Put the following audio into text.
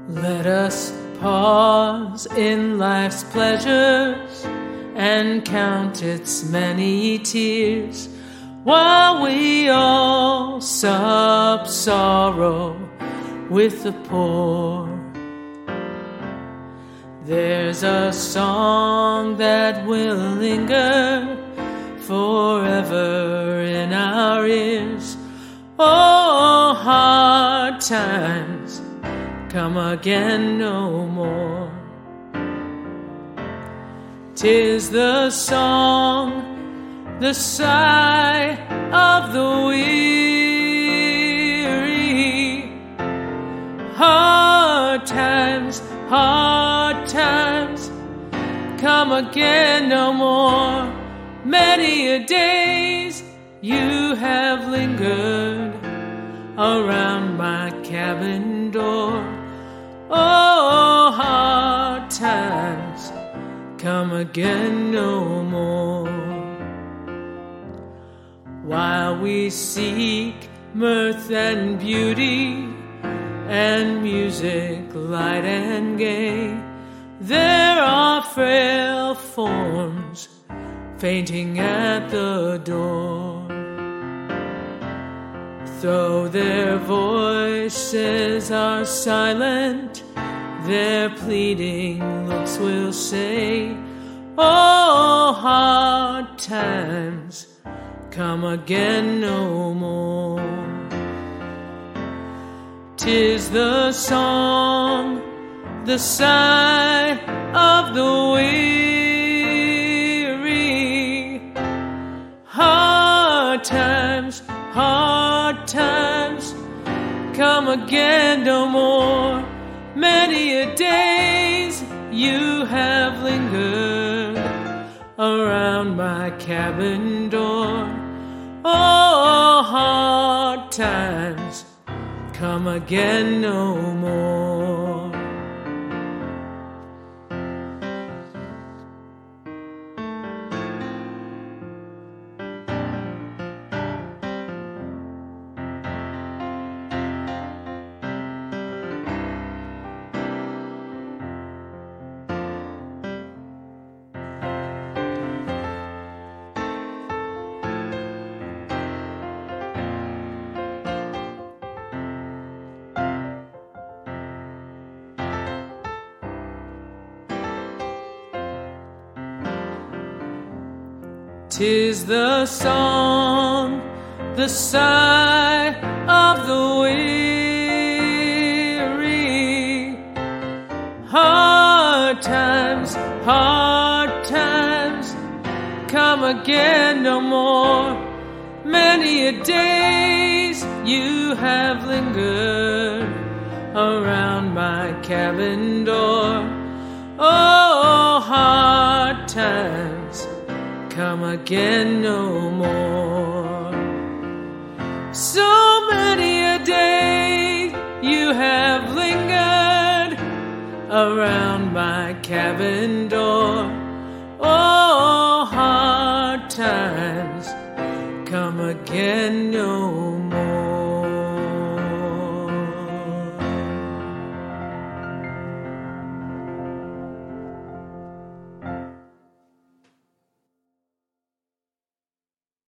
Let us pause in life's pleasures and count its many tears, while we all sup sorrow with the poor. There's a song that will linger forever in our ears. Oh, hard times come again no more. 'Tis the song, the sigh of the weary. Hard times come again no more. Many a days you have lingered around my cabin door. Oh, hard times come again no more. While we seek mirth and beauty and music light and gay, there are frail forms fainting at the door. Though their voices are silent, their pleading looks will say, oh, hard times come again no more. 'Tis the song, the sigh of the weary. Hard times come again no more. Many a days you have lingered around my cabin door. Oh, hard times come again no more. Tis the song, the sigh of the weary. Hard times come again no more. Many a days you have lingered around my cabin door. Oh, hard times come again no more. So many a day you have lingered around my cabin door. Oh, hard times come again no more.